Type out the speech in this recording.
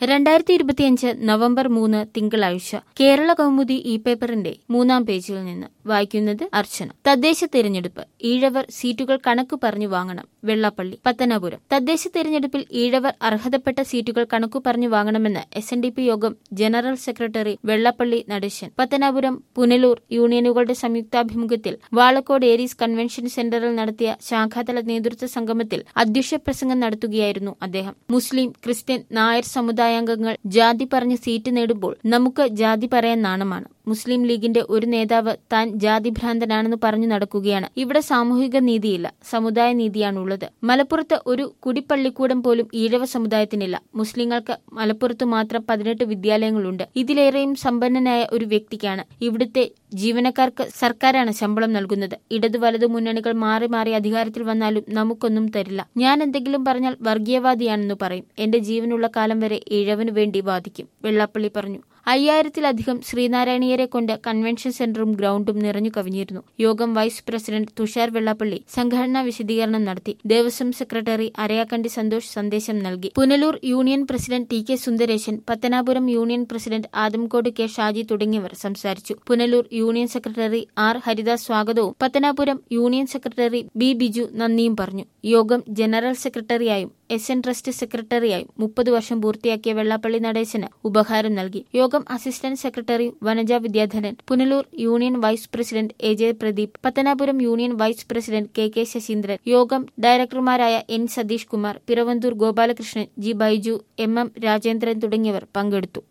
2025 November 3 തിങ്കളാഴ്ച Kerala Kaumudi E പേപ്പറിന്റെ 3-ാം പേജിൽ നിന്ന് വായിക്കുന്നത് അർച്ചന. തദ്ദേശ തെരഞ്ഞെടുപ്പ് ഈഴവർ സീറ്റുകൾ കണക്കു പറഞ്ഞു വാങ്ങണം. വെള്ളാപ്പള്ളി. പത്തനാപുരം. തദ്ദേശ തെരഞ്ഞെടുപ്പിൽ ഈഴവർ അർഹതപ്പെട്ട സീറ്റുകൾ കണക്കു പറഞ്ഞു വാങ്ങണമെന്ന് SNDP യോഗം ജനറൽ സെക്രട്ടറി വെള്ളാപ്പള്ളി നടേശൻ പത്തനാപുരം പുനലൂർ യൂണിയനുകളുടെ സംയുക്താഭിമുഖ്യത്തിൽ വാളക്കോട് ഏരീസ് കൺവെൻഷൻ സെന്ററിൽ നടത്തിയ ശാഖാതല നേതൃത്വ സംഗമത്തിൽ അധ്യക്ഷ പ്രസംഗം നടത്തുകയായിരുന്നു അദ്ദേഹം. മുസ്ലിം, ക്രിസ്ത്യൻ, നായർ സമുദായാംഗങ്ങൾ ജാതി പറഞ്ഞ് സീറ്റ് നേടുമ്പോൾ നമുക്ക് ജാതി പറയാൻ നാണമാണ്. മുസ്ലിം ലീഗിന്റെ ഒരു നേതാവ് താൻ ജാതിഭ്രാന്തനാണെന്ന് പറഞ്ഞു നടക്കുകയാണ്. ഇവിടെ സാമൂഹിക നീതിയില്ല, സമുദായ നീതിയാണുള്ളത്. മലപ്പുറത്ത് ഒരു കുടിപ്പള്ളിക്കൂടം പോലും ഈഴവ സമുദായത്തിനില്ല. മുസ്ലിങ്ങൾക്ക് മലപ്പുറത്ത് മാത്രം 18 വിദ്യാലയങ്ങളുണ്ട്. ഇതിലേറെയും സമ്പന്നനായ ഒരു വ്യക്തിക്കാണ്. ഇവിടുത്തെ ജീവനക്കാർക്ക് സർക്കാരാണ് ശമ്പളം നൽകുന്നത്. ഇടതു വലതു മുന്നണികൾ മാറി മാറി അധികാരത്തിൽ വന്നാലും നമുക്കൊന്നും തരില്ല. ഞാൻ എന്തെങ്കിലും പറഞ്ഞാൽ വർഗീയവാദിയാണെന്ന് പറയും. എന്റെ ജീവനുള്ള കാലം വരെ ഈഴവനു വേണ്ടി വാദിക്കും. വെള്ളാപ്പള്ളി പറഞ്ഞു. 5000-ലധികം ശ്രീനാരായണീയരെ കൊണ്ട് കൺവെൻഷൻ സെന്ററും ഗ്രൌണ്ടും നിറഞ്ഞു കവിഞ്ഞിരുന്നു. യോഗം വൈസ് പ്രസിഡന്റ് തുഷാർ വെള്ളാപ്പള്ളി സംഘടനാ വിശദീകരണം നടത്തി. ദേവസ്വം സെക്രട്ടറി അരയാക്കണ്ടി സന്തോഷ് സന്ദേശം നൽകി. Punalur union president TK Sundaresan, Pathanapuram union president Adamcode K Shaji തുടങ്ങിയവർ സംസാരിച്ചു. Punalur union secretary R Haridas സ്വാഗതവും Pathanapuram union secretary B Biju നന്ദിയും പറഞ്ഞു. യോഗം ജനറൽ സെക്രട്ടറിയായും SN ട്രസ്റ്റ് സെക്രട്ടറിയായും 30 വർഷം പൂർത്തിയാക്കിയ വെള്ളാപ്പള്ളി നടേശന് ഉപഹാരം നൽകി. യോഗം assistant secretary Vanaja Vidyadharan, Punalur union vice president AJ Pradeep, Pathanapuram union vice president KK Sasheendran, യോഗം ഡയറക്ടർമാരായ N Satheesh Kumar, Piravanthoor Gopalakrishnan, G Baiju, MM Rajendran തുടങ്ങിയവർ പങ്കെടുത്തു.